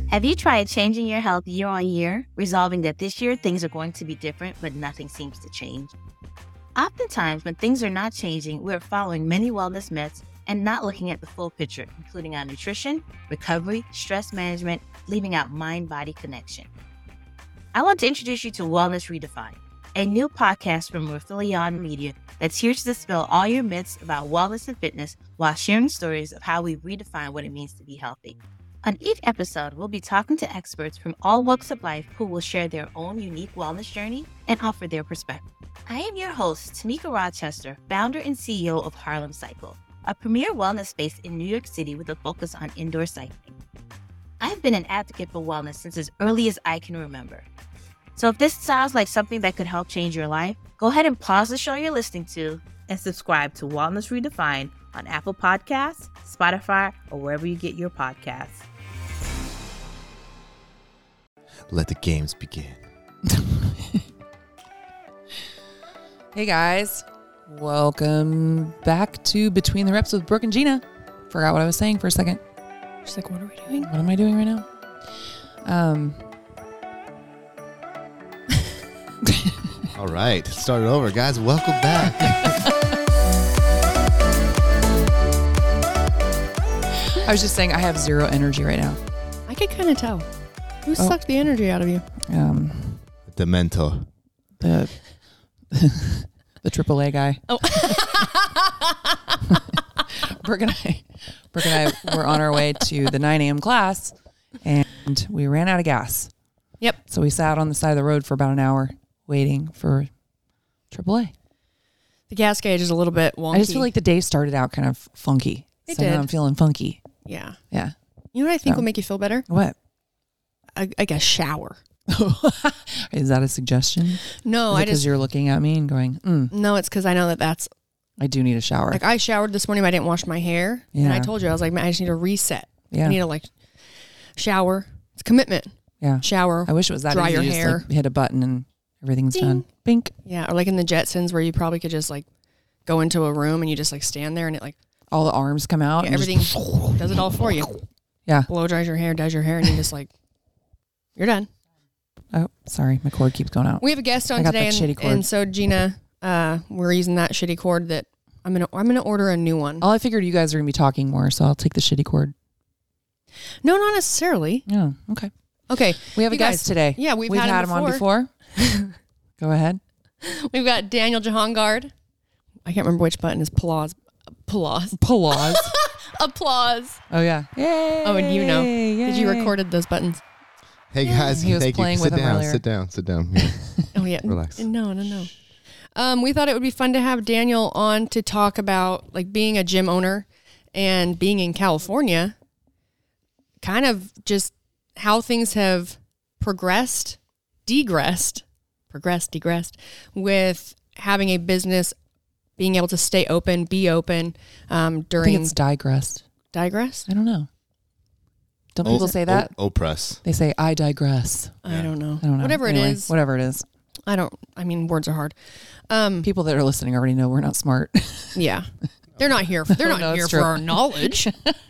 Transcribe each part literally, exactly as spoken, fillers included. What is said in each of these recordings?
Have you tried changing your health year on year, resolving that this year things are going to be different, but nothing seems to change? Oftentimes, when things are not changing, we're following many wellness myths and not looking at the full picture, including our nutrition, recovery, stress management, leaving out mind-body connection. I want to introduce you to Wellness Redefined, a new podcast from Raphilion Media that's here to dispel all your myths about wellness and fitness while sharing stories of how we redefine what it means to be healthy. On each episode, we'll be talking to experts from all walks of life who will share their own unique wellness journey and offer their perspective. I am your host, Tamika Rochester, founder and C E O of Harlem Cycle, a premier wellness space in New York City with a focus on indoor cycling. I've been an advocate for wellness since as early as I can remember. So if this sounds like something that could help change your life, go ahead and pause the show you're listening to and subscribe to Wellness Redefined on Apple Podcasts, Spotify, or wherever you get your podcasts. Let the games begin. Hey guys, welcome back to Between the Reps with Brooke and Gina. Forgot what I was saying for a second. She's like, what are we doing? What am I doing right now? Um. All right, start it over, guys. Welcome back. I was just saying I have zero energy right now. I could kind of tell. Who Oh. sucked the energy out of you? Um, Demento. the the triple A guy. Oh. Brooke and I, Brooke and I were on our way to the nine a.m. class, and we ran out of gas. Yep. So we sat on the side of the road for about an hour waiting for triple A. The gas gauge is a little bit wonky. I just feel like the day started out kind of funky. It so did. now I'm feeling funky. Yeah. Yeah. You know what I think So. will make you feel better? What? I, like a shower. Is that a suggestion? No, I Because just you're looking at me and going, mm, no. It's because I know that that's I do need a shower. like I showered this morning, but I didn't wash my hair, and I Yeah. told you I was like, man, I just need a reset. yeah. I need to like shower. It's commitment. yeah. Shower. I wish it was that dry easy. your You just, hair. like, hit a button and everything's Ding. done. Bink. Yeah, or like in the Jetsons where you probably could just like go into a room and you just like stand there and it like All the arms come out. yeah, and just- everything does it all for you. Yeah. Blow dries your hair, does your hair, and you just like you're done. Oh, sorry. My cord keeps going out. We have a guest I on got today, that and, shitty cord. and so Gina, uh, we're using that shitty cord that I'm gonna I'm gonna order a new one. Oh, I figured you guys are going to be talking more, so I'll take the shitty cord. No, not necessarily. Yeah. Okay. Okay, We have a You guest guys- today. yeah, we've, We've had, had him, him on before. Go ahead. We've got Daniel Jahangard. I can't remember which button is applause. Applause. Pause. Applause. Oh, yeah. Yay. Oh, and you know. Did you Yay. recorded those buttons? Hey, guys. He was thank playing you. with Sit them down. earlier. Sit down. Sit down. Yeah. Oh yeah. Relax. No, no, no. Um, we thought it would be fun to have Daniel on to talk about like being a gym owner and being in California. Kind of just how things have progressed, degressed, progressed, degressed with having a business, being able to stay open, be open um, I think during it's digressed. digress. I don't know. Don't Oh, people say that? O- Opress. They say, I digress. I don't know. I don't know. Whatever Anyway, it is. Whatever it is. I don't, I mean, words are hard. Um, People that are listening already know we're not smart. yeah. They're not here. They're Oh, not no, here it's for true. our knowledge.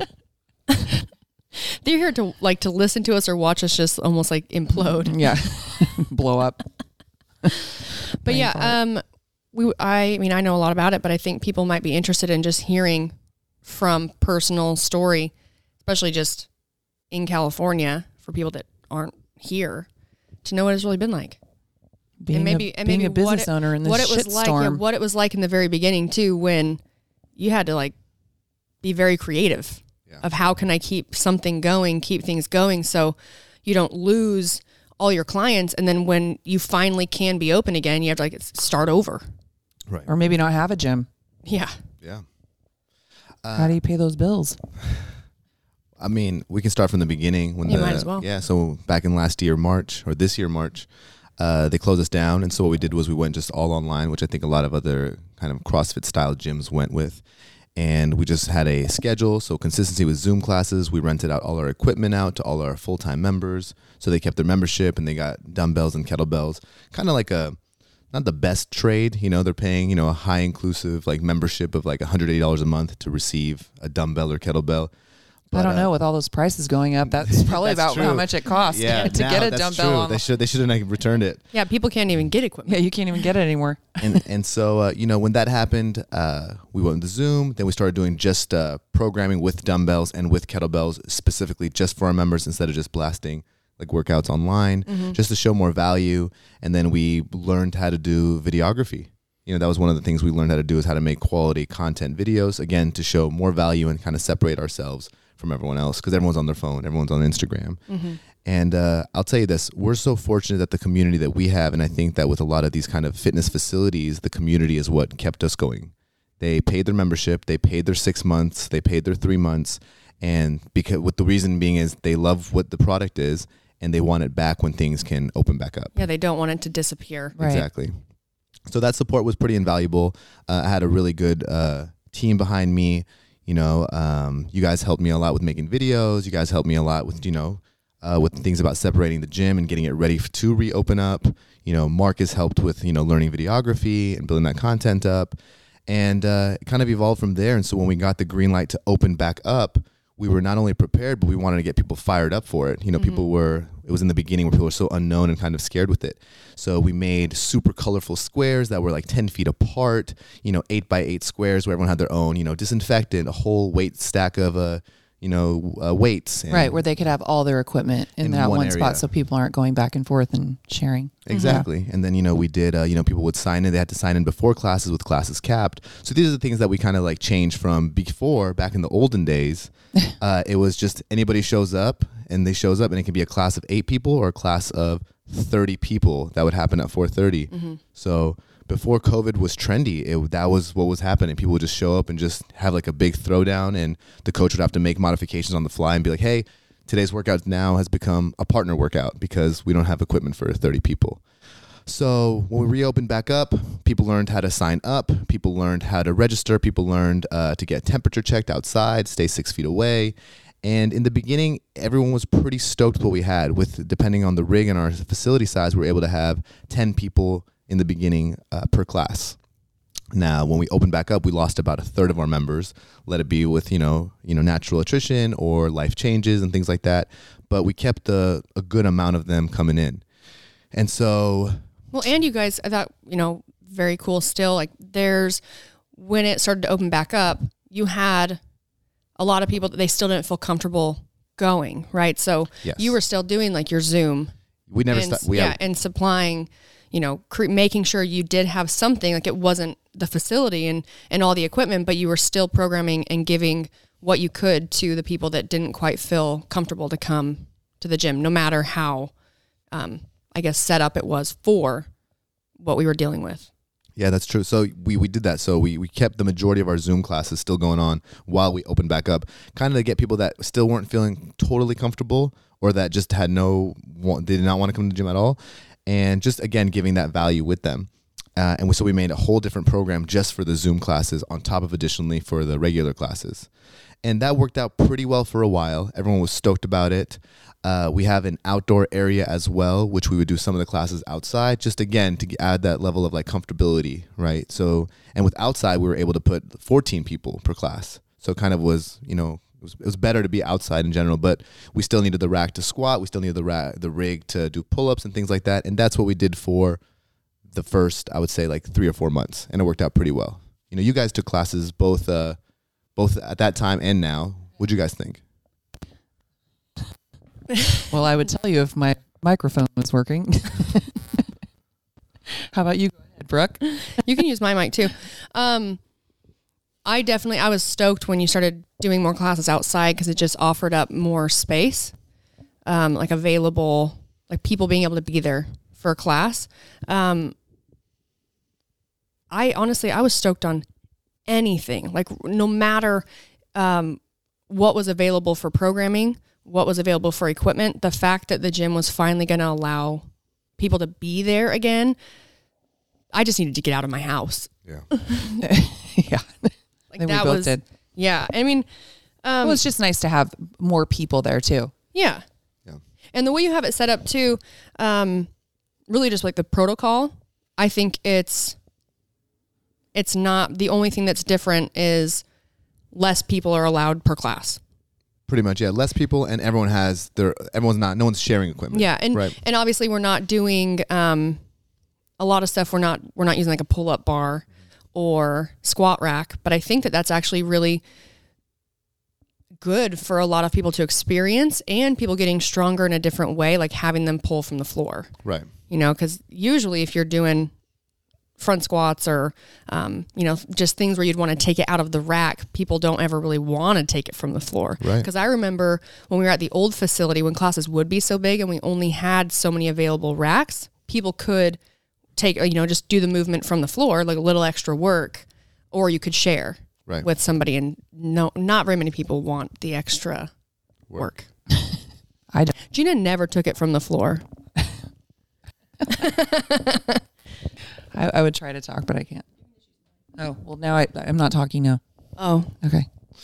They're here to like to listen to us or watch us just almost like implode. yeah. Blow up. But Brain yeah, fart. um, we I mean I know a lot about it, but I think people might be interested in just hearing from personal story, especially just in California for people that aren't here to know what it's really been like. Being, and maybe a, and being maybe a business what it, owner in this what it was shitstorm. like, yeah, what it was like in the very beginning too, when you had to like be very creative Yeah. of how can I keep something going, keep things going, so you don't lose all your clients, and then when you finally can be open again, you have to like start over. Right. Or maybe not have a gym. Yeah, Yeah. How do you pay those bills? I mean, we can start from the beginning. When You the, might as well. Yeah. So back in last year, March, or this year, March, uh, they closed us down. And so what we did was we went just all online, which I think a lot of other kind of CrossFit style gyms went with. And we just had a schedule. So consistency with Zoom classes. We rented out all our equipment out to all our full-time members. So they kept their membership and they got dumbbells and kettlebells. Kind of like a, not the best trade. You know, they're paying, you know, a high inclusive like membership of like one hundred eighty dollars a month to receive a dumbbell or kettlebell. I don't uh, know. With all those prices going up, that's probably That's about how true. much it costs Yeah, to now get a that's dumbbell true. on. They should they should have like, returned it. Yeah, people can't even get equipment. Yeah, you can't even get it anymore. and and so uh, you know, when that happened, uh, we went to Zoom. Then we started doing just uh, programming with dumbbells and with kettlebells, specifically just for our members, instead of just blasting like workouts online, Mm-hmm. just to show more value. And then we learned how to do videography. You know, that was one of the things we learned how to do, is how to make quality content videos, again, to show more value and kind of separate ourselves from everyone else, because everyone's on their phone, everyone's on Instagram. Mm-hmm. And uh, I'll tell you this, we're so fortunate that the community that we have, and I think that with a lot of these kind of fitness facilities, the community is what kept us going. They paid their membership, they paid their six months, they paid their three months, and because with the reason being is they love what the product is, and they want it back when things can open back up. Yeah, they don't want it to disappear. Right. Exactly. So that support was pretty invaluable. Uh, I had a really good uh, team behind me. You know, um, you guys helped me a lot with making videos. You guys helped me a lot with, you know, uh, with things about separating the gym and getting it ready f- to reopen up. You know, Marcus helped with, you know, learning videography and building that content up. And uh, it kind of evolved from there. And so when we got the green light to open back up, we were not only prepared, but we wanted to get people fired up for it. You know, Mm-hmm. people were, it was in the beginning where people were so unknown and kind of scared with it. So we made super colorful squares that were like ten feet apart, you know, eight by eight squares where everyone had their own, you know, disinfectant, a whole weight stack of, uh, you know, uh, weights. And Right, where they could have all their equipment in, In that one one, area. spot so people aren't going back and forth and sharing. Exactly. And then, you know, we did, uh, you know, people would sign in. They had to sign in before classes with classes capped. So these are the things that we kind of like changed from before, back in the olden days. Uh, it was just anybody shows up and they shows up, and it can be a class of eight people or a class of thirty people. That would happen at four thirty. Mm-hmm. So before COVID was trendy, it, that was what was happening. People would just show up and just have like a big throwdown, and the coach would have to make modifications on the fly and be like, hey, today's workout now has become a partner workout because we don't have equipment for thirty people. So when we reopened back up, people learned how to sign up. People learned how to register. People learned uh, to get temperature checked outside, stay six feet away. And in the beginning, everyone was pretty stoked with what we had. With depending on the rig and our facility size, we were able to have ten people in the beginning uh, per class. Now, when we opened back up, we lost about a third of our members. Let it be with, you know, you know, natural attrition or life changes and things like that. But we kept a, a good amount of them coming in. And so, Well, and you guys, I thought, you know, very cool still. Like there's, when it started to open back up, you had a lot of people that they still didn't feel comfortable going, right? So yes, you were still doing like your Zoom. we never and, stopped. We yeah, had, and supplying, you know, cre- making sure you did have something, like it wasn't the facility and, and all the equipment, but you were still programming and giving what you could to the people that didn't quite feel comfortable to come to the gym, no matter how, um, I guess, set up it was for what we were dealing with. Yeah, that's true. So we, we did that. So we, we kept the majority of our Zoom classes still going on while we opened back up, kind of to get people that still weren't feeling totally comfortable or that just had no, they did not want to come to the gym at all. And just, again, giving that value with them. Uh, and we, so we made a whole different program just for the Zoom classes on top of additionally for the regular classes. And that worked out pretty well for a while. Everyone was stoked about it. Uh, we have an outdoor area as well, which we would do some of the classes outside, just again to add that level of like comfortability, right? So, and with outside, we were able to put fourteen people per class. So it kind of was, you know, it was, it was better to be outside in general, but we still needed the rack to squat. We still needed the rack, the rig to do pull-ups and things like that. And that's what we did for the first, I would say, like three or four months, and it worked out pretty well. You know, you guys took classes both, uh, both at that time and now. What'd you guys think? Well, I would tell you if my microphone was working. How about you? Go ahead, Brooke. You can use my mic too. Um, I definitely, I was stoked when you started doing more classes outside because it just offered up more space, um, like available, like people being able to be there for a class. Um, I honestly, I was stoked on anything, like no matter um, what was available for programming, what was available for equipment, the fact that the gym was finally going to allow people to be there again. I just needed to get out of my house. Yeah. Yeah. Like I think that we both was, did. yeah. I mean, um, It was just nice to have more people there too. yeah. Yeah. And the way you have it set up too, um, really just like the protocol, I think it's, it's not, the only thing that's different is less people are allowed per class. Pretty much, yeah. Less people, and everyone has their. Everyone's not. No one's sharing equipment. Yeah, and right. and obviously we're not doing um, a lot of stuff. We're not we're not using like a pull up bar or squat rack. But I think that that's actually really good for a lot of people to experience, and people getting stronger in a different way, like having them pull from the floor. Right. You know, because usually if you're doing front squats or, um, you know, just things where you'd want to take it out of the rack, people don't ever really want to take it from the floor. Right. Because I remember when we were at the old facility, when classes would be so big and we only had so many available racks, people could take, you know, just do the movement from the floor, like a little extra work, or you could share Right. with somebody. And no, not very many people want the extra work. work. I don't. Gina never took it from the floor. I, I would try to talk, but I can't. Oh, well, now I, I'm not talking now. Oh, Okay.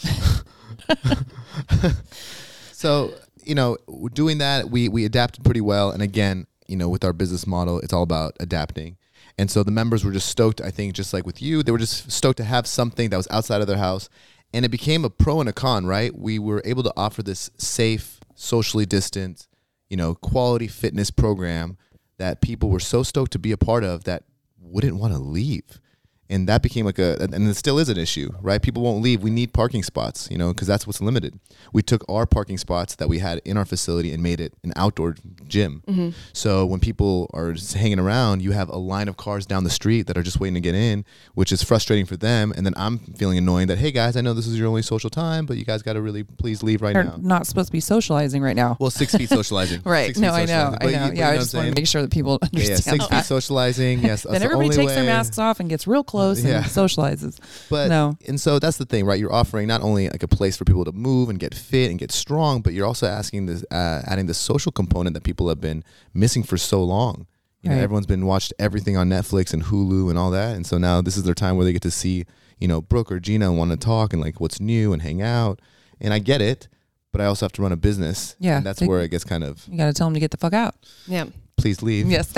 So, you know, doing that, we we adapted pretty well. And again, you know, with our business model, it's all about adapting. And so the members were just stoked, I think, just like with you, they were just stoked to have something that was outside of their house. And it became a pro and a con, right? We were able to offer this safe, socially distant, you know, quality fitness program that people were so stoked to be a part of that wouldn't want to leave. And that became like a, and it still is an issue, right? People won't leave. We need parking spots, you know, because that's what's limited. We took our parking spots that we had in our facility and made it an outdoor gym. Mm-hmm. So when people are just hanging around, you have a line of cars down the street that are just waiting to get in, which is frustrating for them. And then I'm feeling annoying that, hey guys, I know this is your only social time, but you guys got to really please leave right They're now. not supposed to be socializing right now. Well, six feet socializing. Right. Six No, feet I know. socializing. I But know. you- but Yeah, you I know just what I'm want to saying? make sure that people Yeah, understand yeah, six that. feet socializing. Yes. that's Then the everybody only takes their way. masks off and gets real close Yeah. and socializes. But No. and so that's the thing, right? You're offering not only like a place for people to move and get fit and get strong, but you're also asking this, uh, adding the social component that people have been missing for so long. You know, Right. everyone's been watched everything on Netflix and Hulu and all that, and so now this is their time where they get to see, you know, Brooke or Gina and want to talk and like what's new and hang out. And I get it, but I also have to run a business. Yeah, and that's they- where it gets kind of You got to tell them to get the fuck out. yeah. please leave. Yes.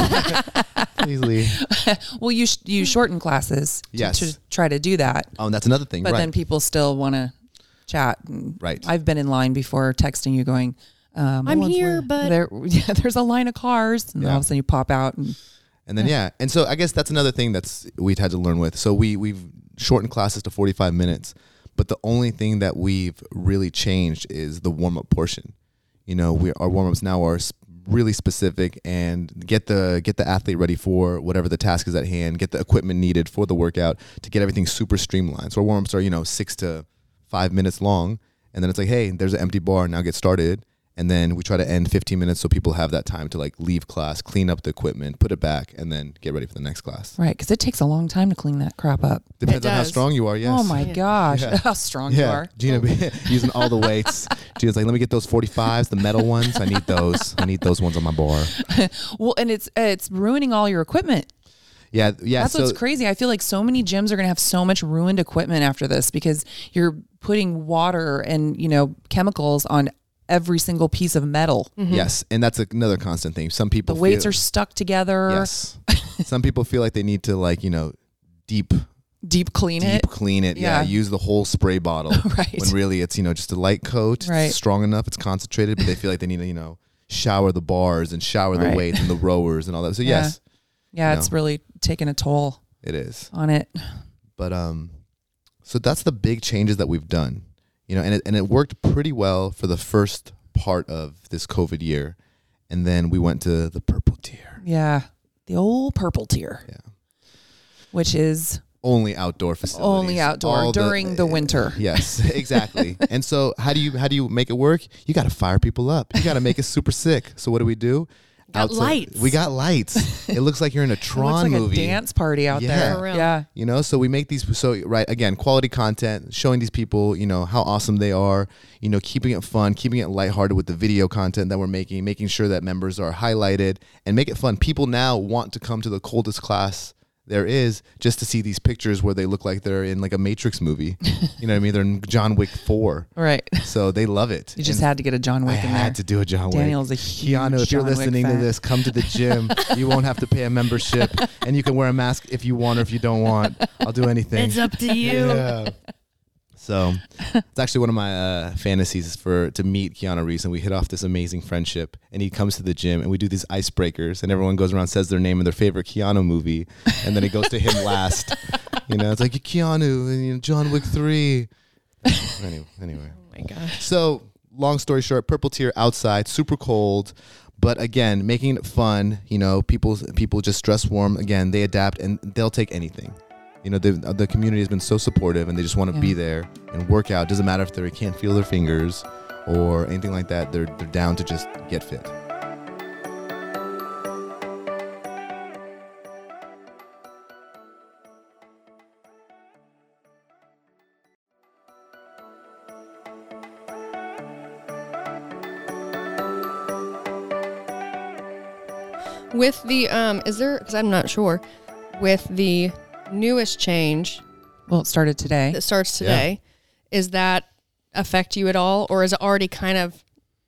Please leave. Well, you sh- you shorten classes to, Yes. to try to do that, Oh, and that's another thing, but right? then people still want to chat. And Right. I've been in line before, texting you, going, um, I'm "Oh, it's here, weird." but- there, yeah, there's a line of cars, and Yeah. all of a sudden you pop out, and And then yeah. and so I guess that's another thing that's we've had to learn with. So we we've shortened classes to forty-five minutes, but the only thing that we've really changed is the warm up portion. You know, we our warm ups now are s- really specific and get the get the athlete ready for whatever the task is at hand, get the equipment needed for the workout to get everything super streamlined. So our warm ups are, you know, six to five minutes long, and then it's like, hey, there's an empty bar, now get started. And then we try to end fifteen minutes so people have that time to like leave class, clean up the equipment, put it back, and then get ready for the next class. right, because it takes a long time to clean that crap up. Depends on how does. strong you are, yes. Oh my Yeah. gosh, Yeah. how strong you Yeah, are. Gina be- using all the weights. Gina's like, let me get those forty-fives, the metal ones. I need those. I need those ones on my bar. Well, and it's it's ruining all your equipment. Yeah, yeah. That's so what's crazy. I feel like so many gyms are going to have so much ruined equipment after this because you're putting water and, you know, chemicals on every single piece of metal. yes, and that's another constant thing. Some people The weights feel, are stuck together. yes. Some people feel like they need to like you know deep Deep clean deep it. clean it. Yeah. Yeah. use the whole spray bottle. Right. When really it's you know just a light coat. Right. It's strong enough. It's concentrated, but they feel like they need to you know shower the bars and shower the Right. weights and the rowers and all that. So Yeah. yes, Yeah, you it's know. really taking a toll it is. on it. But um, so that's the big changes that we've done, you know, and it and it worked pretty well for the first part of this COVID year, and then we went to the purple tier, Yeah. The old purple tier. Yeah. Which is only outdoor facilities, only outdoor All during the winter. Yes, exactly. And so how do you how do you make it work? You got to fire people up. You got to make it super sick. So what do we do? Got lights. We got lights. It looks like you're in a It Tron looks like movie. a dance party out Yeah. there. For real. Yeah. You know, so we make these, so right, again, quality content, showing these people, you know, how awesome they are, you know, keeping it fun, keeping it lighthearted with the video content that we're making, making sure that members are highlighted and make it fun. People now want to come to the coldest class there is just to see these pictures where they look like they're in like a Matrix movie. You know what I mean? They're in John Wick four. Right. So they love it. You just And had to get a John Wick I in had there. to do a John Wick. Daniel's a huge Keanu, if you're John Wick listening to fan. this, come to the gym. You won't have to pay a membership, and you can wear a mask if you want or if you don't want. I'll do anything. It's up to you. Yeah. So it's actually one of my uh, fantasies for to meet Keanu Reeves, and we hit off this amazing friendship. And he comes to the gym, and we do these icebreakers, and everyone goes around, says their name and their favorite Keanu movie, and then it goes to him last. You know, it's like Keanu and you know, John Wick three. Anyway, anyway. Oh my gosh. So long story short, purple tier outside, super cold. But again, making it fun, you know, people people just dress warm. Again, they adapt and they'll take anything. You know, the community has been so supportive and they just want to Yeah. be there and work out. Doesn't matter if they can't feel their fingers or anything like that. They're they're down to just get fit. With the um, is there? Because I'm not sure. With the newest change Well, it started today. that starts today, is that affect you at all, or is it already kind of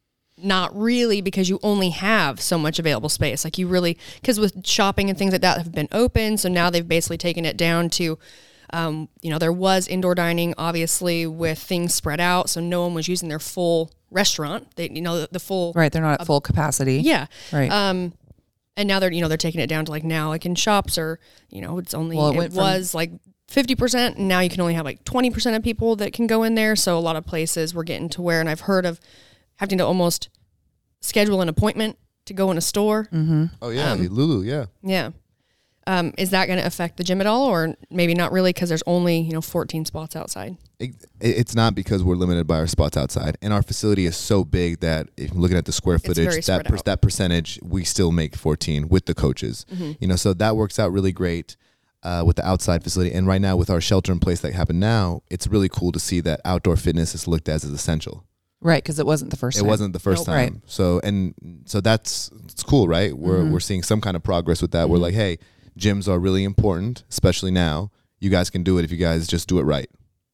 not really because you only have so much available space? Like you really, because with shopping and things like that have been open, so now they've basically taken it down to, um, you know, there was indoor dining, obviously with things spread out, so no one was using their full restaurant. They, you know, the, the full Right. They're not at full capacity. yeah. Right. Um, and now they're, you know, they're taking it down to like now like in shops or, you know, it's only, Well, it it, went from- was like fifty percent and now you can only have like twenty percent of people that can go in there. So a lot of places we're getting to where, and I've heard of having to almost schedule an appointment to go in a store. mm-hmm. Oh yeah, Um, Lulu, yeah. Yeah. Um, is that going to affect the gym at all, or maybe not really because there's only, you know, fourteen spots outside? It, it's not because we're limited by our spots outside, and our facility is so big that if you're looking at the square very footage, that spread per, out. that percentage we still make fourteen with the coaches. Mm-hmm. You know, so that works out really great uh, with the outside facility. And right now, with our shelter in place that happened now, it's really cool to see that outdoor fitness is looked at as essential. Right. Because it wasn't the first It time. wasn't the first Nope. time. Right. So and so that's it's cool, right? We're Mhm. we're seeing some kind of progress with that. We're Mhm. like, hey, gyms are really important, especially now. You guys can do it if you guys just do it right.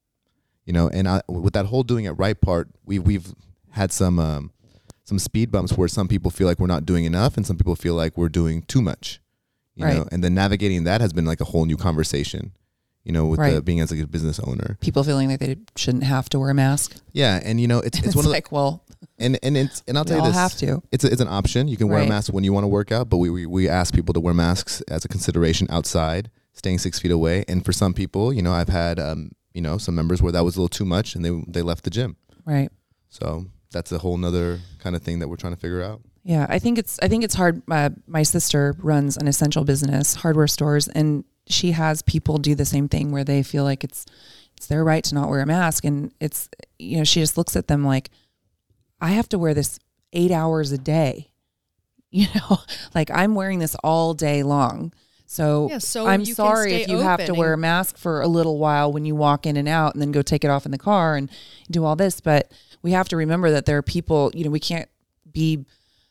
You know, and I, with that whole doing it right part, we we've had some um, some speed bumps where some people feel like we're not doing enough, and some people feel like we're doing too much. You Right. know, and then navigating that has been like a whole new conversation. You know, with the, Right. being as like a business owner. People feeling like they shouldn't have to wear a mask. Yeah, and you know, it's it's, It's, one of the, like, well, and and it's and I'll we tell you all this. have to. It's a, it's an option. You can wear a Right. mask when you want to work out, but we, we we ask people to wear masks as a consideration outside, staying six feet away. And for some people, you know, I've had um, you know, some members where that was a little too much, and they they left the gym. Right. So that's a whole nother kind of thing that we're trying to figure out. Yeah, I think it's I think it's hard. Uh, my sister runs an essential business, hardware stores, and she has people do the same thing where they feel like it's it's their right to not wear a mask, and it's, you know, she just looks at them like, I have to wear this eight hours a day, you know, like I'm wearing this all day long. So, Yeah, so I'm you can sorry stay if you have to open wear a and- mask for a little while when you walk in and out, and then go take it off in the car and do all this. But we have to remember that there are people, you know, we can't be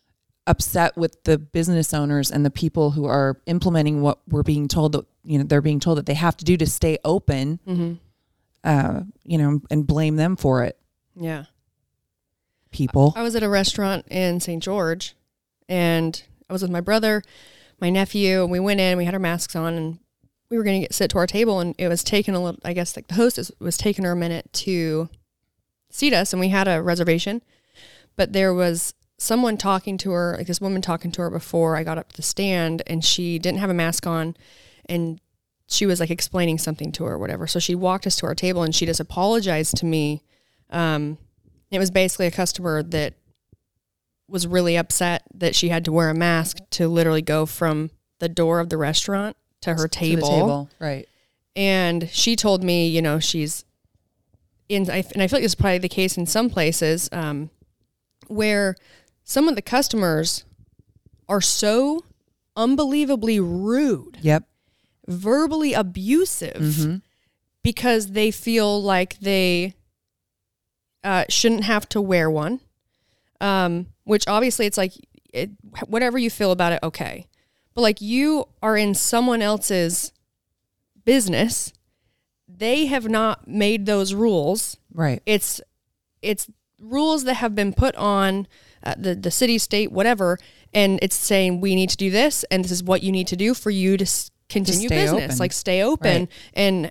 upset with the business owners and the people who are implementing what we're being told that, you know, they're being told that they have to do to stay open, Mm-hmm. uh, you know, and blame them for it. Yeah. People. I was at a restaurant in Saint George, and I was with my brother, my nephew, and we went in, we had our masks on, and we were going to get sit to our table, and it was taking a little, I guess like the hostess was taking her a minute to seat us, and we had a reservation, but there was someone talking to her, like this woman talking to her before I got up to the stand, and she didn't have a mask on, and she was like explaining something to her or whatever. So she walked us to our table, and she just apologized to me. Um, it was basically a customer that was really upset that she had to wear a mask to literally go from the door of the restaurant to her To the table. table. Right. And she told me, you know, she's in, I- and I feel like this is probably the case in some places, um, where some of the customers are so unbelievably rude, Yep. verbally abusive, Mm-hmm. because they feel like they uh, shouldn't have to wear one. Um, which obviously it's like, it, whatever you feel about it, okay. But like you are in someone else's business. They have not made those rules. Right. It's it's rules that have been put on uh, the the city, state, whatever, and it's saying we need to do this, and this is what you need to do for you to s- continue stay business, open. like stay open. Right. And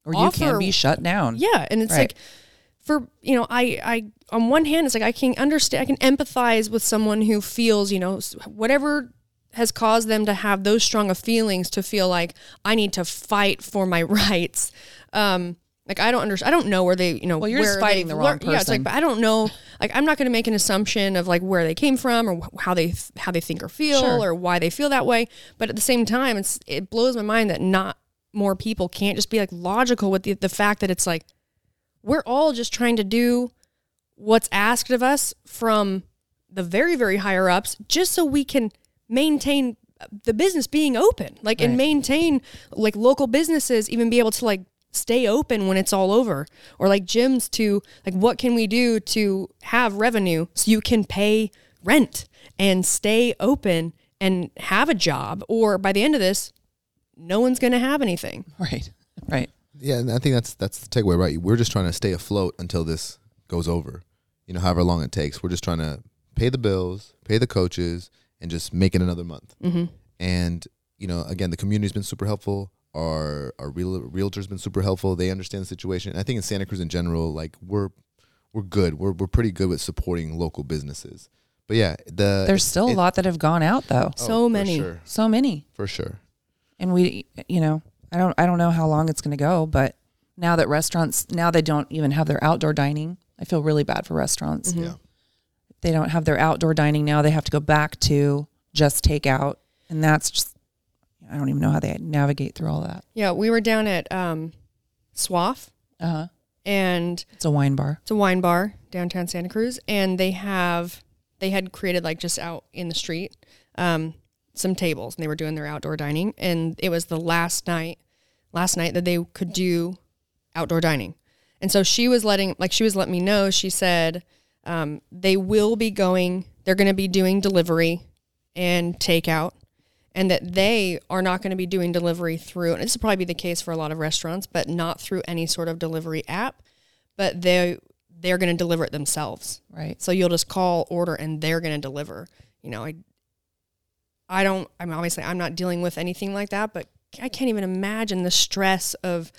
or offer, you can be shut down. Yeah. And it's Right. like, for, you know, I, I, on one hand, it's like, I can understand, I can empathize with someone who feels, you know, whatever has caused them to have those strong of feelings to feel like I need to fight for my rights. Um, like, I don't understand. I don't know where they, you know, Well, you're where just fighting the wrong Yeah, it's like, person. but I don't know. Like, I'm not going to make an assumption of like where they came from or wh- how they, th- how they think or feel Sure. or why they feel that way. But at the same time, it's, it blows my mind that not more people can't just be like logical with the, the fact that it's like, we're all just trying to do what's asked of us from the very, very higher ups, just so we can maintain the business being open, like, Right. and maintain like local businesses, even be able to like stay open when it's all over, or like gyms to like, what can we do to have revenue so you can pay rent and stay open and have a job, or by the end of this, no one's going to have anything. Right. Right. Yeah, and I think that's that's the takeaway, right? We're just trying to stay afloat until this goes over. You know, however long it takes. We're just trying to pay the bills, pay the coaches, and just make it another month. Mm-hmm. And, you know, again, the community's been super helpful. Our our real, realtor's been super helpful. They understand the situation. And I think in Santa Cruz in general, like, we're we're good. We're we're pretty good with supporting local businesses. But yeah, the There's still it, a lot that have gone out though. oh, So for many. sure, So many. for sure. And we, you know, I don't, I don't know how long it's going to go, but now that restaurants, now they don't even have their outdoor dining. I feel really bad for restaurants. Mhm. Yeah. They don't have their outdoor dining now. They have to go back to just takeout. And that's just, I don't even know how they navigate through all that. Yeah, we were down at um, Swaff, Uh-huh. and It's a wine bar. it's a wine bar downtown Santa Cruz, and they have they had created like just out in the street um, some tables, and they were doing their outdoor dining, and it was the last night last night that they could do outdoor dining, and so she was letting like she was letting me know. She said um, they will be going. They're going to be doing delivery and takeout. And that they are not going to be doing delivery through, and this will probably be the case for a lot of restaurants, but not through any sort of delivery app, but they, they're going to deliver it themselves. Right. So you'll just call, order, and they're going to deliver. You know, I, I don't, I mean, obviously I'm not dealing with anything like that, but I can't even imagine the stress of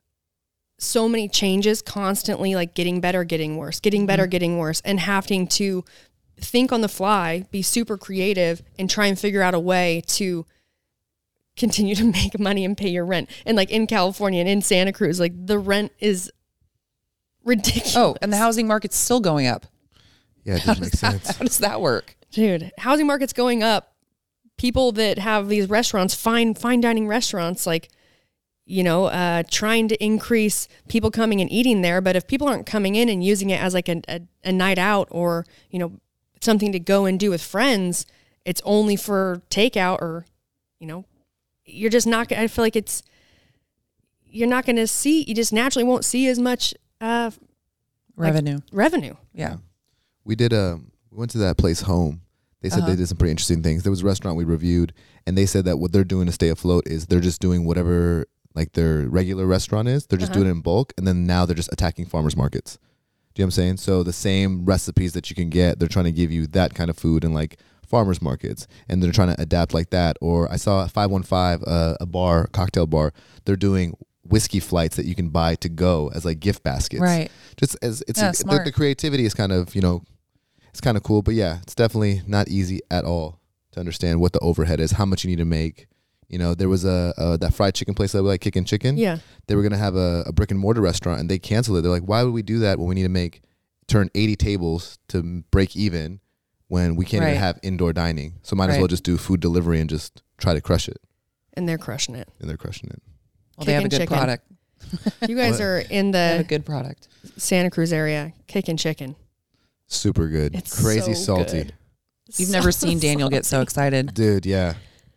so many changes constantly, like getting better, getting worse, getting better, Mm-hmm. getting worse, and having to think on the fly, be super creative, and try and figure out a way to continue to make money and pay your rent. And like in California and in Santa Cruz, like the rent is ridiculous. Oh, and the housing market's still going up. Yeah, it How doesn't does, make that, sense. how does that work? Dude, housing market's going up. People that have these restaurants, fine fine dining restaurants, like, you know, uh, trying to increase people coming and eating there. But if people aren't coming in and using it as like a, a, a night out, or, you know, something to go and do with friends, it's only for takeout, or, you know, you're just not, I feel like it's, you're not going to see, you just naturally won't see as much uh, like, Revenue. revenue. Yeah. We did a we went to that place Home. They said Uh-huh. they did some pretty interesting things. There was a restaurant we reviewed, and they said that what they're doing to stay afloat is they're just doing whatever like their regular restaurant is. They're just Uh-huh. doing it in bulk, and then now they're just attacking farmers markets. Do you know what I'm saying? So the same recipes that you can get, they're trying to give you that kind of food in like farmers markets, and they're trying to adapt like that. Or I saw five one five, uh, a bar, cocktail bar. They're doing whiskey flights that you can buy to go as like gift baskets. Right. Just as it's Yeah, a, the, smart. the creativity is kind of, you know, it's kind of cool. But yeah, it's definitely not easy at all to understand what the overhead is, how much you need to make. You know, there was a, a that fried chicken place that we like, Kickin' Chicken. Yeah. They were gonna have a, a brick and mortar restaurant, and they canceled it. They're like, why would we do that when we need to make turn eighty tables to m- break even when we can't Right. even have indoor dining? So might as Right. well just do food delivery and just try to crush it. And they're crushing it. And they're crushing it. Well, they have a Kicking good chicken. product. You guys What? are in They have a the good product. Santa Cruz area, Kickin' Chicken. Super good. It's Crazy so salty. good. You've So never seen Daniel get so salty. excited. Dude, yeah.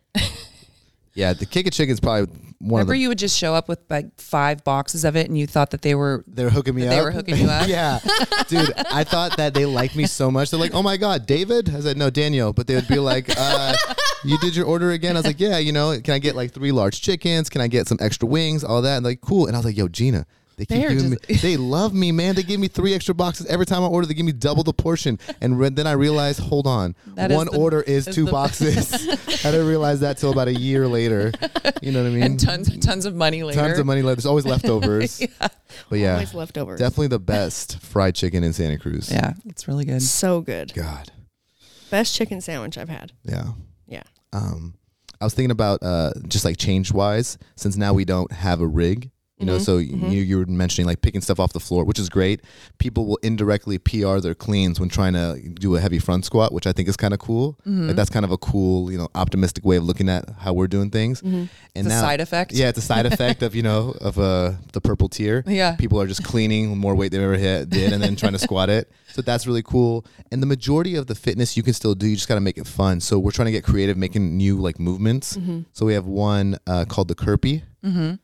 Yeah, the Kickin' Chicken is probably one Remember of the you would just show up with like five boxes of it and you thought that they were, They were hooking me That up. they were hooking you up? Yeah. Dude, I thought that they liked me so much. They're like, oh my God, David? I said, no, Daniel. But they would be like, uh, you did your order again? I was like, yeah, you know, can I get like three large chickens? Can I get some extra wings? All that. And like, cool. And I was like, yo, Gina, They keep They're giving me, just- they love me, man. They give me three extra boxes every time I order. They give me double the portion, and re- then I realize, hold on, That is one the- order is is two the- boxes. I didn't realize that till about a year later. You know what I mean? And tons, tons of money later. Tons of money left. There's always leftovers. Yeah. But yeah, Always leftovers. definitely the best fried chicken in Santa Cruz. Yeah, it's really good. So good. God. Best chicken sandwich I've had. Yeah. Yeah. Um, I was thinking about uh, just like change wise, since now we don't have a rig. You know, Mhm, so mhm. you you were mentioning like picking stuff off the floor, which is great. People will indirectly P R their cleans when trying to do a heavy front squat, which I think is kind of cool. Mhm. Like that's kind of a cool, you know, optimistic way of looking at how we're doing things. Mhm. And It's a now, side effect. yeah, it's a side effect of you know of uh the purple tier. Yeah. People are just cleaning more weight they ever hit, did, and then trying to squat it. So that's really cool. And the majority of the fitness you can still do. You just got to make it fun. So we're trying to get creative, making new like movements. Mhm. So we have one uh, called the Kerpy. Mm-hmm.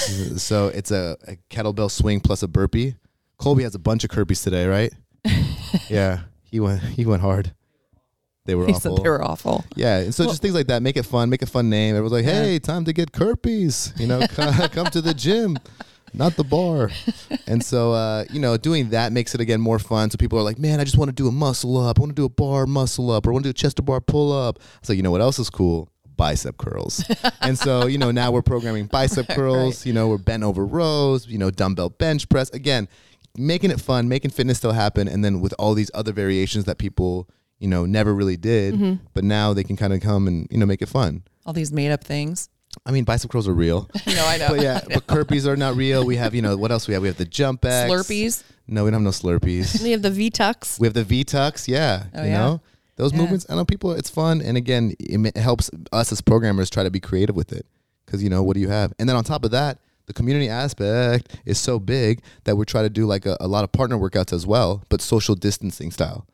So it's a, a kettlebell swing plus a burpee. Colby has a bunch of Kerpies today, right? Yeah, he went he went hard. They were He awful. said they were awful. Yeah, and so just things like that. Make it fun. Make a fun name. Everyone's like, "Hey, time to get Kerpies." You know, come, come to the gym, not the bar. And so, uh, you know, doing that makes it again more fun. So people are like, "Man, I just want to do a muscle up. I want to do a bar muscle up, or I want to do a chest to bar pull up." So you know what else is cool? Bicep curls. And so, you know, now we're programming bicep curls. Right. You know, we're bent over rows. You know, dumbbell bench press. Again, making it fun, making fitness still happen, and then with all these other variations that people, you know, never really did, Mhm. but now they can kind of come and, you know, make it fun. All these made up things. I mean, bicep curls are real, No, I know. but yeah, but Kerpies are not real. We have, you know, what else we have? We have the jump X. Slurpees. No, we don't have no Slurpees. We have the V-Tucks. We have the V-Tucks. Yeah. Oh, you yeah. know, those Yeah. movements, I know people, it's fun. And again, it, ma- it helps us as programmers try to be creative with it. Cause you know, what do you have? And then on top of that, the community aspect is so big that we're trying to do like a, a lot of partner workouts as well, but social distancing style.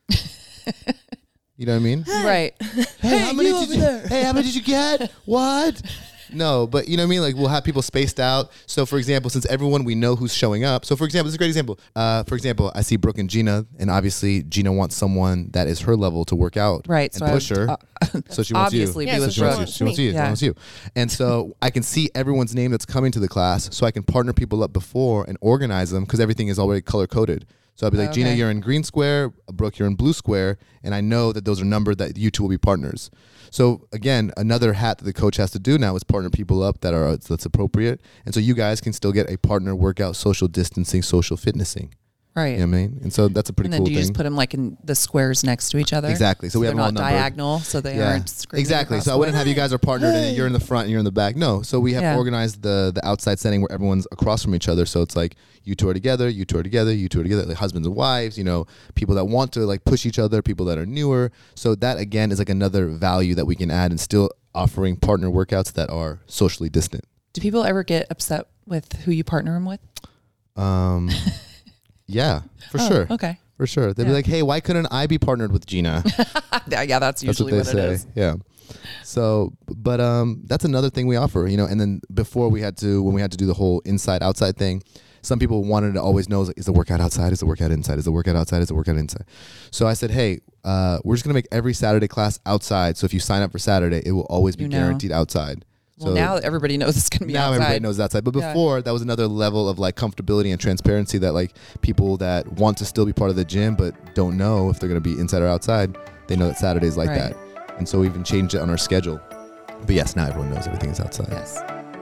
You know what I mean? Right. Hey, how many you did over you? there. Hey, how many did you get? What? No, but you know what I mean? Like we'll have people spaced out. So for example, since everyone we know who's showing up. So for example, this is a great example. Uh, for example, I see Brooke and Gina, and obviously Gina wants someone that is her level to work out Right. and So I push would, her. uh, So she wants obviously you. Yeah, be so with She wants Brooke. you. She wants you. She Yeah. wants you. And so I can see everyone's name that's coming to the class, so I can partner people up before and organize them because everything is already color coded. So I'll be like, Gina, Okay. you're in green square, Brooke, you're in blue square, and I know that those are numbered that you two will be partners. So again, another hat that the coach has to do now is partner people up that are that's appropriate, and so you guys can still get a partner workout, social distancing, social fitnessing. Right. You know what I mean? And so that's a pretty And then cool do you thing. just put them like in the squares next to each other? Exactly. So we they're have them all not numbered. diagonal, so they aren't screaming exactly. across So I the wouldn't way. have you guys are partnered and you're in the front and you're in the back. No. So we have Yeah. organized the the outside setting where everyone's across from each other. So it's like you two are together, you two are together, you two are together, like husbands and wives. You know, people that want to like push each other, people that are newer. So that again is like another value that we can add and still offering partner workouts that are socially distant. Do people ever get upset with who you partner them with? Um, yeah, for Oh, sure, Okay. for sure. They'd be Yeah. like, "Hey, why couldn't I be partnered with Gina?" Yeah, yeah, that's That's usually what what, they it say. is. Yeah. So, but um, that's another thing we offer, you know. And then before we had to, when we had to do the whole inside outside thing, some people wanted to always know, like, is the workout outside? Is the workout inside? Is the workout outside? Is the workout inside? So I said, hey, uh, we're just gonna make every Saturday class outside. So if you sign up for Saturday, it will always be You know. guaranteed outside. Well, So now everybody knows it's going to be now outside. everybody knows outside. But Yeah. before, that was another level of like comfortability and transparency that like people that want to still be part of the gym but don't know if they're going to be inside or outside, they know that Saturday's like Right. that. And so we even changed it on our schedule. But yes, now everyone knows everything is outside. Yes.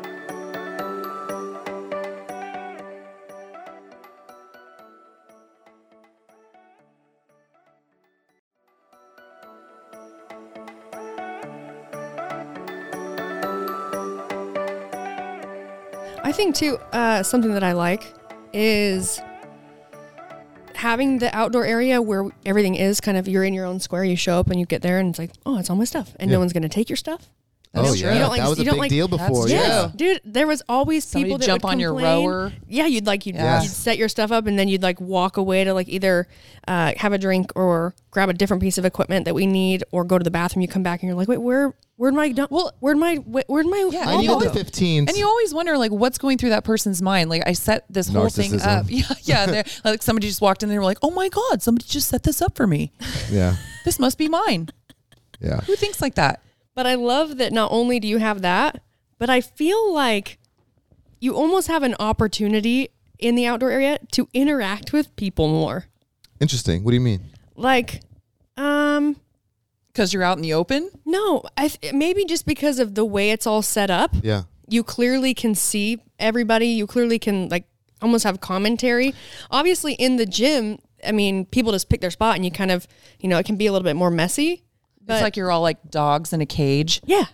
I think too, uh, something that I like is having the outdoor area where everything is kind of, you're in your own square, you show up and you get there and it's like, oh, it's all my stuff. And Yeah. no one's going to take your stuff. Oh, That's yeah. true. You don't like- that was a you don't big like- deal That's before. true. Yeah. Dude, there was always Somebody people that jump would on your complain. rower. Yeah, you'd like you'd, Yes. you'd set your stuff up and then you'd like walk away to like either uh, have a drink or grab a different piece of equipment that we need or go to the bathroom. You come back and you're like, wait, where where'd my dun- Well- where'd my wh- where'd my Yeah, I And need you the al- fifteens. And you always wonder, like, what's going through that person's mind? Like, I set this whole thing Narcissism. up. Yeah, yeah. And they're- like, somebody just walked in and they were like, oh my God, somebody just set this up for me. Yeah. This must be mine. Yeah. Who thinks like that? But I love that not only do you have that, but I feel like you almost have an opportunity in the outdoor area to interact with people more. Interesting. What do you mean? Like, um, Because you're out in the open? no, I th- maybe just because of the way it's all set up. Yeah. You clearly can see everybody. You clearly can like almost have commentary. Obviously, in the gym, I mean, people just pick their spot, and you kind of, you know, it can be a little bit more messy. But It's like you're all like dogs in a cage. yeah,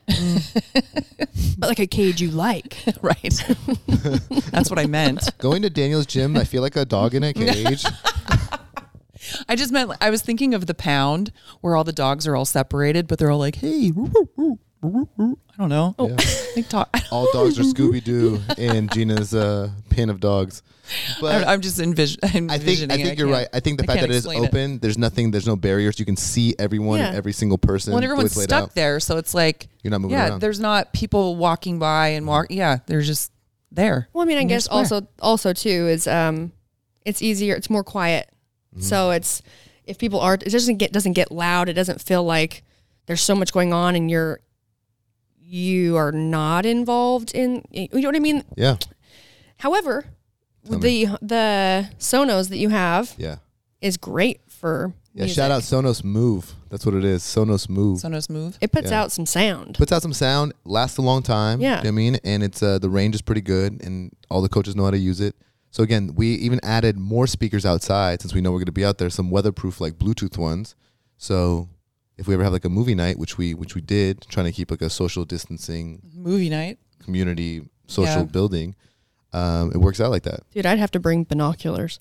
but like a cage you like. Right. That's what I meant. Going to Daniel's gym, I feel like a dog in a cage. I just meant, I was thinking of the pound where all the dogs are all separated, but they're all like, hey, woo, woo, woo, woo, woo. I don't know. Yeah. Like talk. All dogs are Scooby Doo in Gina's uh, pin of dogs. But I'm just envis- I'm I think envisioning I it. think you're can't- right. I think the I fact can't that it is explain open, there's nothing, there's no barriers. You can see everyone Yeah. and every single person. Well, and the way everyone's it's laid stuck out. there, so it's like You're not moving yeah, around. there's not people walking by and walk. Yeah, they're just there. Well, I mean, I in your guess square. also also too is um, it's easier. It's more quiet. Mm-hmm. So it's if people are, it doesn't get doesn't get loud. It doesn't feel like there's so much going on, and you're you are not involved in. You know what I mean? Yeah. However, Tell the the Sonos that you have Yeah. is great for Yeah. music. Shout out Sonos Move. That's what it is. Sonos Move. Sonos Move. It puts Yeah. out some sound. Puts out some sound, lasts a long time. Yeah. You know what I mean? And it's uh, the range is pretty good, and all the coaches know how to use it. So again, we even added more speakers outside since we know we're going to be out there, some weatherproof like Bluetooth ones. So if we ever have like a movie night, which we which we did, trying to keep like a social distancing Movie night. community social Yeah. building, um, it works out like that. Dude, I'd have to bring binoculars.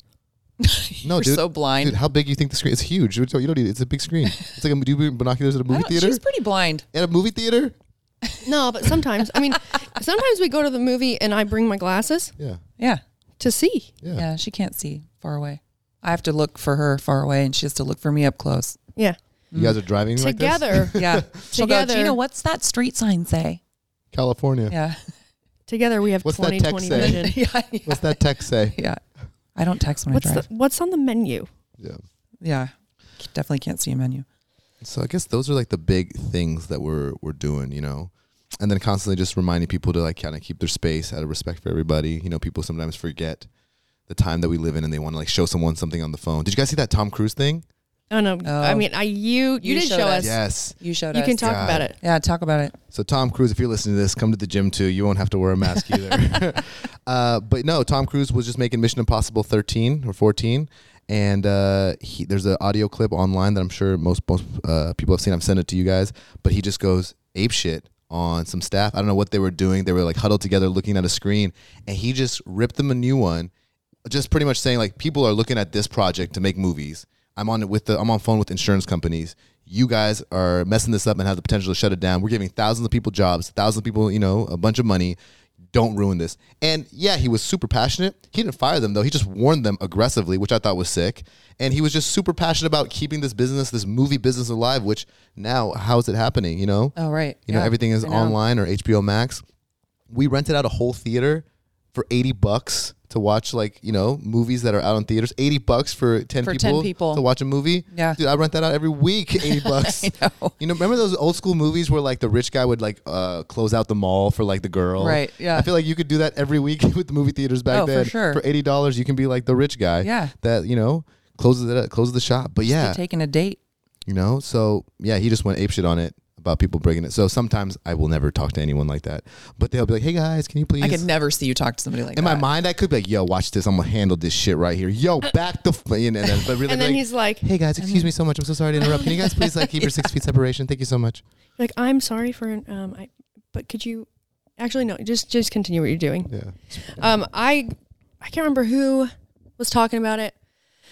No, You're dude. so blind. Dude, how big do you think the screen? It's huge. You don't need it. It's a big screen. It's like a, do you bring binoculars at a I movie don't- theater? She's pretty blind. At a movie theater? No, but sometimes, I mean, sometimes we go to the movie and I bring my glasses Yeah. Yeah. to see. Yeah. Yeah, she can't see far away. I have to look for her far away, and she has to look for me up close. Yeah. You guys are driving like this? Together, Yeah. She'll go, Together. Gina, what's that street sign say? California. Yeah. together we have What's that twenty text twenty say? vision. yeah. Yeah. What's that text say? Yeah. I don't text when What's I the, drive. what's on the menu? Yeah. Yeah. Definitely can't see a menu. So I guess those are like the big things that we're we're doing, you know, and then constantly just reminding people to like kind of keep their space out of respect for everybody. You know, people sometimes forget the time that we live in, and they want to like show someone something on the phone. Did you guys see that Tom Cruise thing? Oh no! Oh. I mean, I you you, You did showed show us. us. Yes. You showed You us. can talk God. about it. Yeah, talk about it. So Tom Cruise, if you're listening to this, come to the gym too. You won't have to wear a mask either. uh, but no, Tom Cruise was just making Mission Impossible thirteen or fourteen. And uh, he, there's an audio clip online that I'm sure most most uh, people have seen. I've sent it to you guys. But he just goes ape shit on some staff. I don't know what they were doing. They were like huddled together looking at a screen. And he just ripped them a new one. Just pretty much saying like, people are looking at this project to make movies. I'm on it with the I'm on phone with insurance companies. You guys are messing this up and have the potential to shut it down. We're giving thousands of people jobs, thousands of people, you know, a bunch of money. Don't ruin this. And yeah, he was super passionate. He didn't fire them though. He just warned them aggressively, which I thought was sick. And he was just super passionate about keeping this business, this movie business alive, which now, how is it happening? You know, Oh, right. you know, Yeah, everything is I know. online or H B O Max. We rented out a whole theater for eighty bucks to watch like, you know, movies that are out in theaters. eighty bucks for ten For people ten people. to watch a movie. Yeah. Dude, I rent that out every week, eighty bucks. I know. You know, remember those old school movies where like the rich guy would like uh, close out the mall for like the girl? Right, yeah. I feel like you could do that every week with the movie theaters back Oh, for then. sure. For eighty dollars, you can be like the rich guy. Yeah. That, you know, closes it closes the shop. But yeah, You're taking a date. you know, so yeah, he just went apeshit on it about people breaking it. So sometimes I will never talk to anyone like that. But they'll be like, hey guys, can you please? I could never see you talk to somebody like In that. my mind, I could be like, yo, watch this. I'm going to handle this shit right here. Yo, back the... F-, and then, but really And then like, he's like, hey guys, excuse me so much. I'm so sorry to interrupt. Can you guys please like keep your six feet separation? Thank you so much. like I'm sorry for um, I, but could you, actually no, just just continue what you're doing. Yeah. Um, I I can't remember who was talking about it,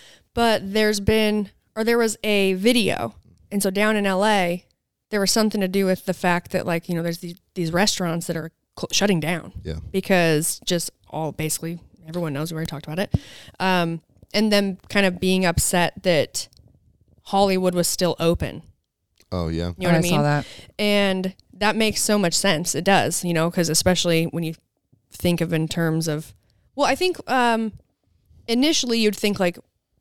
but there's been or there was a video, and so down in L A, there was something to do with the fact that like you know there's these these restaurants that are cl- shutting down Yeah. because just all basically everyone knows we already talked about it, um, and them kind of being upset that Hollywood was still open. Oh, yeah. You know what I I mean? saw that. And that makes so much sense. It does, you know, because especially when you think of in terms of, well, I think um, initially you'd think like,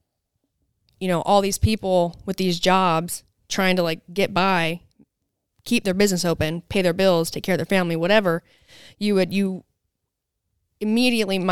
you know, all these people with these jobs trying to like get by, keep their business open, pay their bills, take care of their family, whatever, you would, you immediately might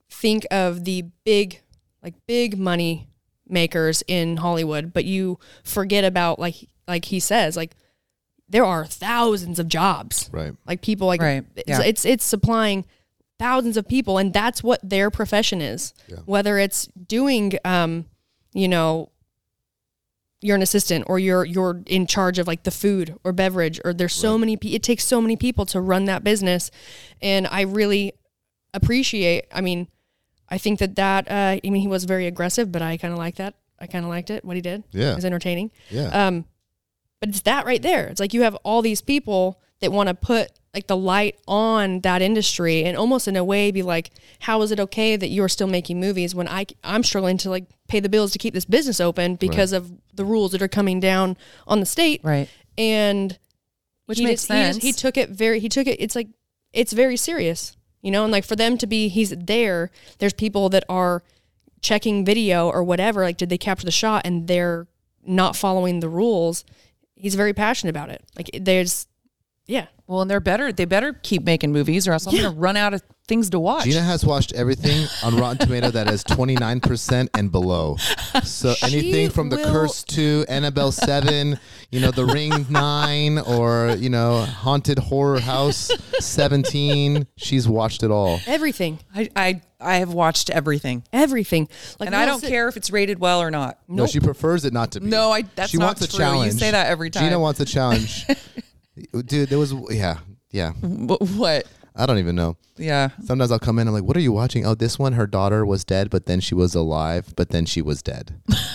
think of the big, like big money makers in Hollywood, but you forget about, like, like he says, like there are thousands of jobs, Right. like people like Right. Yeah. it's, it's, it's supplying thousands of people, and that's what their profession is. Yeah. Whether it's doing, um, you know, you're an assistant or you're you're in charge of like the food or beverage, or there's so Right. many pe- it takes so many people to run that business. And I really appreciate, I mean, I think that that uh, I mean, he was very aggressive, but I kind of like that. I kind of liked it, what he did. Yeah. It was entertaining. Yeah. Um, but it's that right there. It's like you have all these people that want to put like the light on that industry, and almost in a way be like, how is it okay that you're still making movies when I, I'm struggling to like pay the bills to keep this business open because Right. of the rules that are coming down on the state. Right. And Which he makes just- he just- sense. He, took it very, he took it, it's like, it's very serious, you know, and like for them to be, he's there, there's people that are checking video or whatever, like, did they capture the shot, and they're not following the rules. He's very passionate about it. Like there's, yeah. Well, and they're better. They better keep making movies, or else I'm Yeah. going to run out of things to watch. Gina has watched everything on Rotten Tomato that is twenty-nine percent and below. So She anything from The will- Curse two, Annabelle seven, you know, The Ring nine, or, you know, Haunted Horror House seventeen. She's watched it all. Everything, I, I I have watched everything, everything. Like, and I we'll don't sit- care if it's rated well or not. No, she prefers it not to be. No, I- that's she not wants a true. You challenge. say that every time. Gina wants a challenge. Dude, there was, yeah, yeah. But what? I don't even know. Yeah. Sometimes I'll come in, I'm like, what are you watching? Oh, this one, her daughter was dead, but then she was alive, but then she was dead.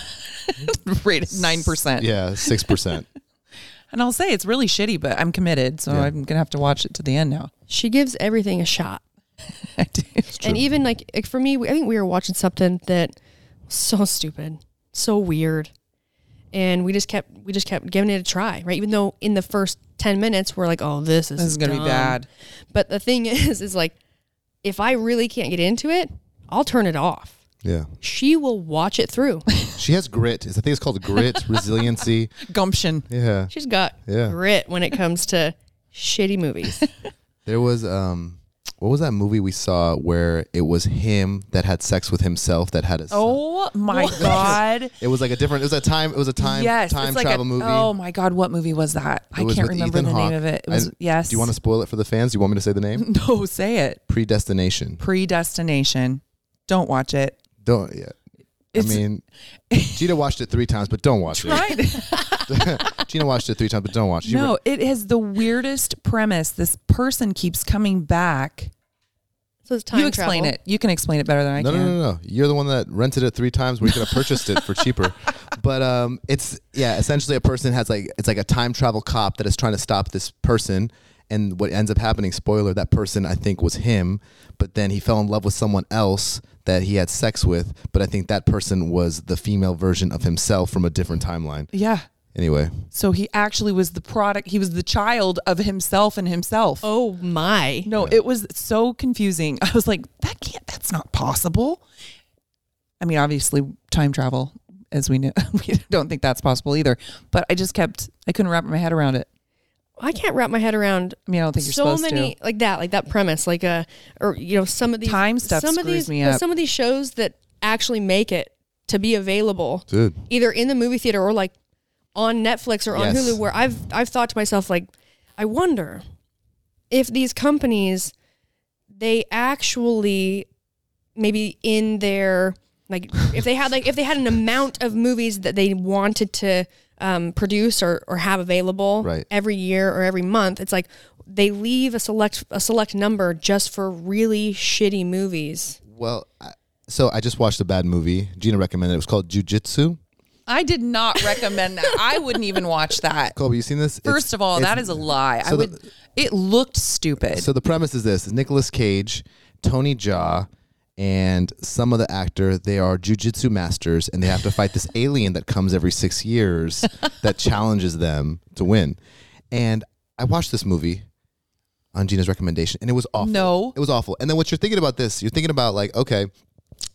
Rated nine percent. Yeah, six percent. And I'll say it's really shitty, but I'm committed, so Yeah. I'm gonna have to watch it to the end now. She gives everything a shot. I do. And even like, like for me, I think we were watching something that was so stupid, so weird. And we just kept, we just kept giving it a try, right? Even though in the first ten minutes, we're like, oh, this is, This is gonna be dumb. bad. But the thing is, is like, if I really can't get into it, I'll turn it off. Yeah. She will watch it through. She has grit. I think it's called grit, resiliency. Gumption. Yeah. She's got Yeah. grit when it comes to shitty movies. There was, um, what was that movie we saw where it was him that had sex with himself that had a son? Oh my god. It was like a different, it was a time, it was a time, yes. time it's like travel a, movie. Oh my god, what movie was that? It I was can't with remember Ethan the Hawke. name of it. It was I- yes. Do you want to spoil it for the fans? Do you want me to say the name? No, say it. Predestination. Predestination. Don't watch it. Don't, yeah. It's- I mean, Gina watched it three times, but don't watch Right. it. Gina watched it three times, but don't watch it. She No, re- it has the weirdest premise. This person keeps coming back. So it's time You explain travel. it. You can explain it better than I no, can. no, no, no. You're the one that rented it three times where you could have purchased it for cheaper. But um, it's, yeah, essentially a person has like, it's like a time travel cop that is trying to stop this person. And what ends up happening, spoiler, that person I think was him, but then he fell in love with someone else that he had sex with. But I think that person was the female version of himself from a different timeline. Yeah. Anyway, So he actually was the product. He was the child of himself and himself. Oh my. No, it was so confusing. I was like, that can't, that's not possible. I mean, obviously time travel, as we know, we don't think that's possible either, but I just kept, I couldn't wrap my head around it. I can't wrap my head around I mean, I don't think you're so supposed many to. like that, like that premise, like uh or you know, some of these Time stuff some of screws these me well, up. some of these shows that actually make it to be available dude. either in the movie theater or like on Netflix or on Yes. Hulu, where I've I've thought to myself, like, I wonder if these companies, they actually maybe in their like if they had like if they had an amount of movies that they wanted to um, produce or, or have available Right. every year or every month, it's like they leave a select a select number just for really shitty movies. Well, I, so I just watched a bad movie. Gina recommended it. It was called Jiu-Jitsu. I did not recommend that. I wouldn't even watch that. Colby, you seen this? First It's- of all, it's- that is a lie. I so the- would. It looked stupid. So the premise is this: Nicolas Cage, Tony Jaa, and some of the actor, they are jiu-jitsu masters, and they have to fight this alien that comes every six years that challenges them to win. And I watched this movie on Gina's recommendation, and it was awful. No. It was awful. And then what you're thinking about this, you're thinking about like, okay,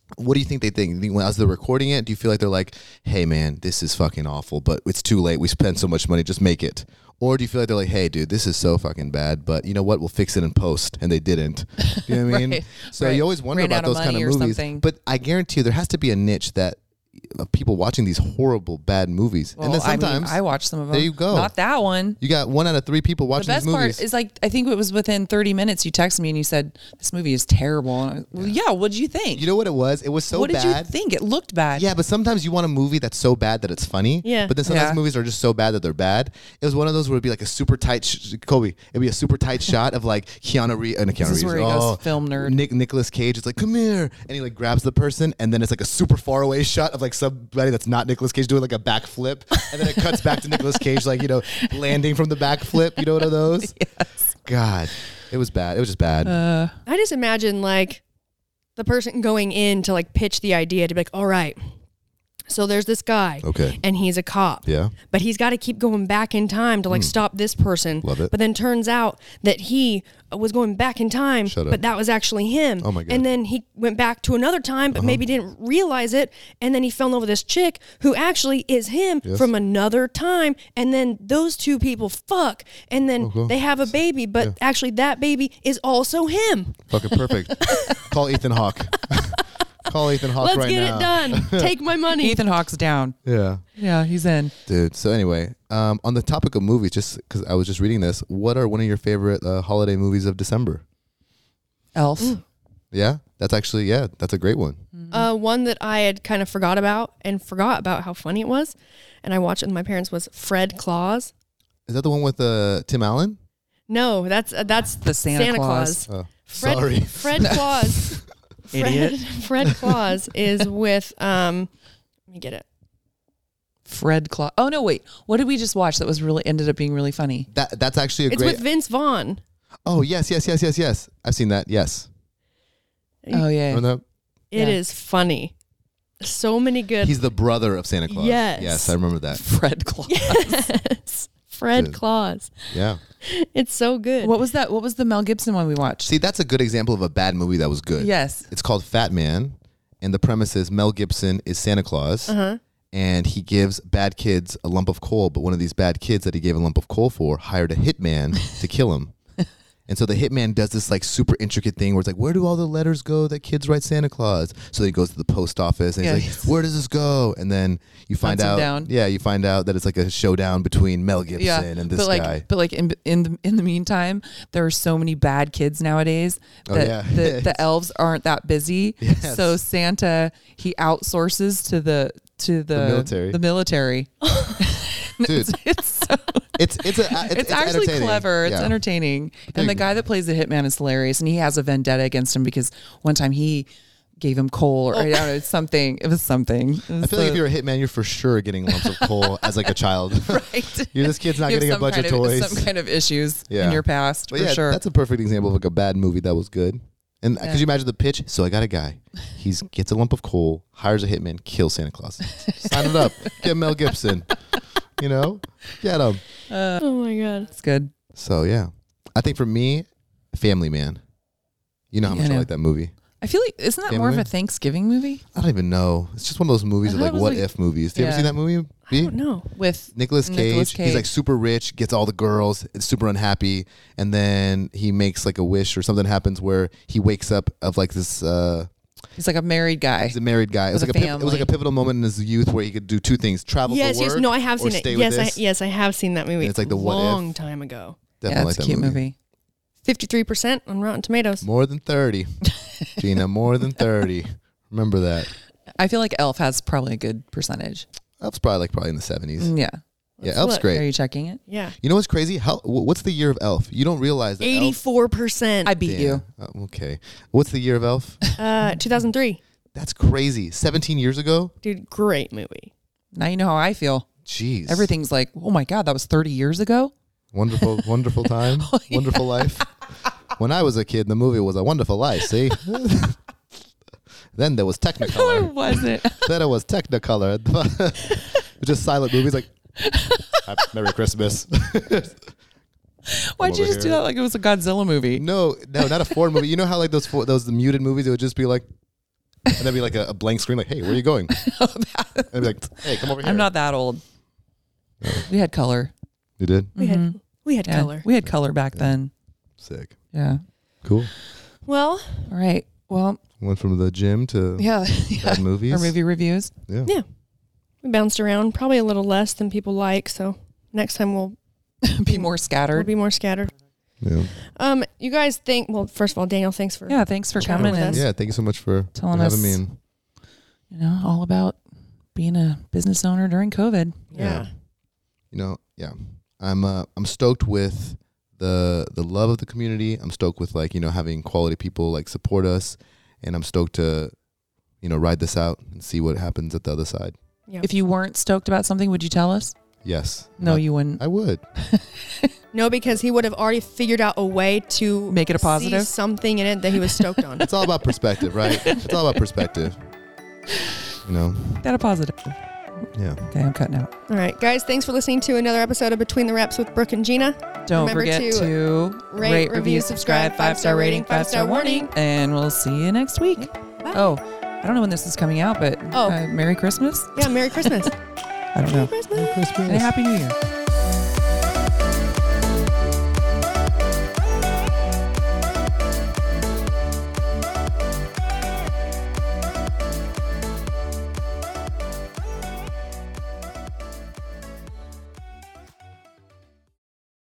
What do you think they think? You think when- As they're recording it, do you feel like they're like, hey, man, this is fucking awful, but it's too late. We spent so much money. Just make it. Or do you feel like they're like, hey, dude, this is so fucking bad, but you know what? We'll fix it in post. And they didn't. You know what I mean? Right, So right. you always wonder Ran about out of those kind of money or movies. something. But I guarantee you there has to be a niche that of people watching these horrible, bad movies. Well, and then I mean, sometimes I, watch some of them. there you go. Not that one. you got one out of three people The watching best these part movies. is like I think it was within thirty minutes you texted me and you said this movie is terrible. And I, well, yeah. What did you think? You know what it was? It was so what bad. did you think? It looked bad. Yeah, but sometimes you want a movie that's so bad that it's funny. Yeah. But then sometimes Yeah. movies are just so bad that they're bad. It was one of those where it'd be like a super tight, sh- Kobe. It'd be a super tight shot of like Keanu Reeves. Uh, Keanu This is Reeves. where he oh, goes film nerd. Nick Nicolas Cage. It's like, come here, and he like grabs the person, and then it's like a super far away shot of like somebody that's not Nicolas Cage doing like a backflip, and then it cuts back to Nicolas Cage like you know landing from the backflip. You know what are those? Yes. God, it was bad. It was just bad. Uh, I just imagine like the person going in to like pitch the idea to be like, all right, so there's this guy Okay. and he's a cop. Yeah. But he's got to keep going back in time to like stop this person. Love it. But then turns out that he was going back in time, Shut up. but that was actually him. Oh my God. And then he went back to another time, but maybe didn't realize it. And then he fell in love with this chick who actually is him Yes. from another time. And then those two people fuck. And then Okay. they have a baby, but actually that baby is also him. Fucking perfect. Call Ethan Hawke. Call Ethan Hawke Let's right get now. it done. Take my money. Ethan Hawke's down. Yeah. Yeah, he's in. Dude, so anyway, um, on the topic of movies, just because I was just reading this, what are one of your favorite uh, holiday movies of December? Elf. Yeah, that's actually, yeah, that's a great one. Uh, one that I had kind of forgot about and forgot about how funny it was, and I watched it with my parents was Fred Claus. Is that the one with uh, Tim Allen? No, that's uh, that's The Santa Claus. Oh, Fred, sorry. Fred Claus. Fred, Idiot. Fred Claus is with um. Let me get it. Fred Claus. Oh no, wait. What did we just watch that was really ended up being really funny? That That's actually a It's great. with Vince Vaughn. Oh, yes, yes, yes, yes, yes. I've seen that, yes. Oh yeah. Remember that? It Yeah. is funny. So many good. He's the brother of Santa Claus. Yes. Yes, I remember that. Fred Claus. yes. Fred Dude. Claus. Yeah. It's so good. What was that? What was the Mel Gibson one we watched? See, that's a good example of a bad movie that was good. Yes. It's called Fat Man, and the premise is Mel Gibson is Santa Claus, Uh-huh. and he gives bad kids a lump of coal, but one of these bad kids that he gave a lump of coal for hired a hitman to kill him. And so the hitman does this like super intricate thing where it's like, where do all the letters go that kids write Santa Claus? So he goes to the post office and Yeah, he's he's- like, where does this go? And then you find Hunts him out, down. yeah, you find out that it's like a showdown between Mel Gibson Yeah, and this but like, guy. but like in in the in the meantime, there are so many bad kids nowadays Oh, that yeah. the, the elves aren't that busy. Yes. So Santa he outsources to the to the, The military. The military. Dude, It's so, it's it's a it's, it's, actually entertaining. clever. It's Yeah. entertaining. you And the go. guy that plays the hitman is hilarious, and he has a vendetta against him because one time he gave him coal or I don't know, it's something. It was something. It I was feel like the- if you're a hitman, you're for sure getting lumps of coal as like a child. right. You're this kid's not You have getting a some bunch kind of toys. Some kind of issues Yeah. in your past, But for yeah, sure. that's a perfect example of like a bad movie that was good. And Yeah. could you imagine the pitch? So I got a guy. He gets a lump of coal, hires a hitman, kills Santa Claus. Sign it up. Get Mel Gibson. You know, get him. oh my god. It's good. So yeah, I think for me, Family Man. You know how Yeah, much I I know. like that movie. I feel like isn't that Family more of Man? a Thanksgiving movie I don't even know. It's just one of those movies I of thought like it was what like- if movies. Do you ever Yeah. see that movie? I B? don't know. with Nicolas Cage, Nicolas he's like Cage. super rich, gets all the girls, is super unhappy, and then he makes like a wish or something happens where he wakes up of like this. Uh, he's like a married guy. he's a married guy. It was With like a a, piv- it was like a family. pivotal moment in his youth where he could do two things: travel Yes, for yes. work. No, I have or seen stay it. with Yes, I, this. yes, I have seen that movie. And it's like the what if. long time ago. Definitely yeah, like it's a that cute movie. movie. Fifty-three percent on Rotten Tomatoes. More than thirty, Gina. More than thirty. Remember that. I feel like Elf has probably a good percentage. Elf's probably like probably in the seventies. Mm, Yeah. Yeah, Elf's what- Are great. you checking it? Yeah, You know what's crazy? How? wh- What's the year of Elf? You don't realize that. Elf, eighty-four percent. I beat you. Oh, okay. What's the year of Elf? Uh, two thousand three. That's crazy. Seventeen years ago. Dude, great movie. Now you know how I feel. Jeez. Everything's like, oh my God, that was thirty years ago. Wonderful, wonderful time. Oh, yeah. Wonderful life. When I was a kid, the movie was A Wonderful Life, see? Then there was Or Technicolor. was it? Then it was Technicolor. Just silent movies like Happy Merry Christmas. Why'd you over just do here. that like it was a Godzilla movie? no, no, not a foreign movie. You know how like those fo- those muted movies, it would just be like And there'd be like a, a blank screen, like, hey, where are you going? And I'd be like, hey, come over here. I'm not that old. We had color. You did? We Mhm. had we had Yeah, color. we had color back then. Sick. Yeah. Cool. Well, All right. Well, Went from the gym to yeah. yeah. bad movies. Our movie reviews. Yeah. Yeah. we bounced around, probably a little less than people like. So next time we'll Be more we'll scattered. be more scattered. Yeah. Um, you guys think? Well, first of all, Daniel, thanks for Yeah. Thanks for Chatting coming with and us. Yeah. Thank you so much for, for Telling having us- me. And you know all about being a business owner during COVID. yeah. you know, yeah, I'm uh, I'm stoked with the the love of the community. I'm stoked with like you know having quality people like support us, and I'm stoked to you know ride this out and see what happens at the other side. Yeah. If you weren't stoked about something, would you tell us? Yes. No, I, you wouldn't. I would. No, because he would have already figured out a way to Make it a see positive? something in it that he was stoked on. It's all about perspective, right? It's all about perspective. You know. Got a positive. Yeah. Okay, I'm cutting out. All right, guys, thanks for listening to another episode of Between the Reps with Brooke and Gina. Don't Remember forget to to, rate, review, subscribe, five-star rating, five-star warning. And we'll see you next week. Bye. Oh, I don't know when this is coming out, but Oh. uh, Merry Christmas. Yeah, Merry Christmas. I don't know. Merry Christmas. Christmas. And a Happy New Year.